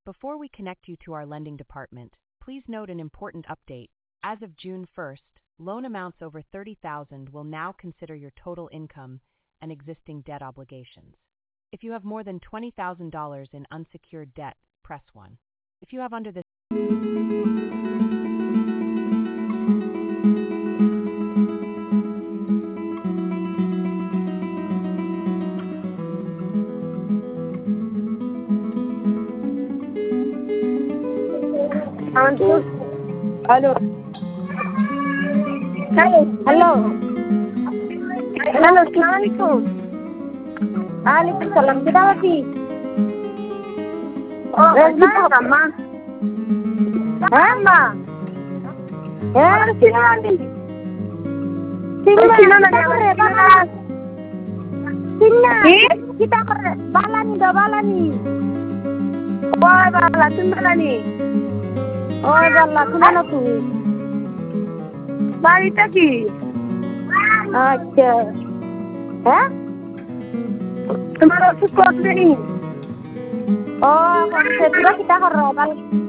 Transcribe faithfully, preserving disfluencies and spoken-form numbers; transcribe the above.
Before we connect you to our lending department, please note an important update. As of June first, loan amounts over thirty thousand dollars will now consider your total income and existing debt obligations. If you have more than twenty thousand dollars in unsecured debt, press one. If you have under this Hello. Hello. Hello. Hello. Assalamualaikum. Waalaikumsalam. Kita lagi. Oh, kita ma. Mama. Eh, sino lagi? Sino sino lagi? Sino? Kita kerja. Balani, dah balani. Oh, balani, balani. Oh, balla, শুনো তুমি বাড়িটা কি? আচ্ছা, হ্যাঁ তোমার ওষুধ কত দিন? ও, কোন সেটা কিটা করো?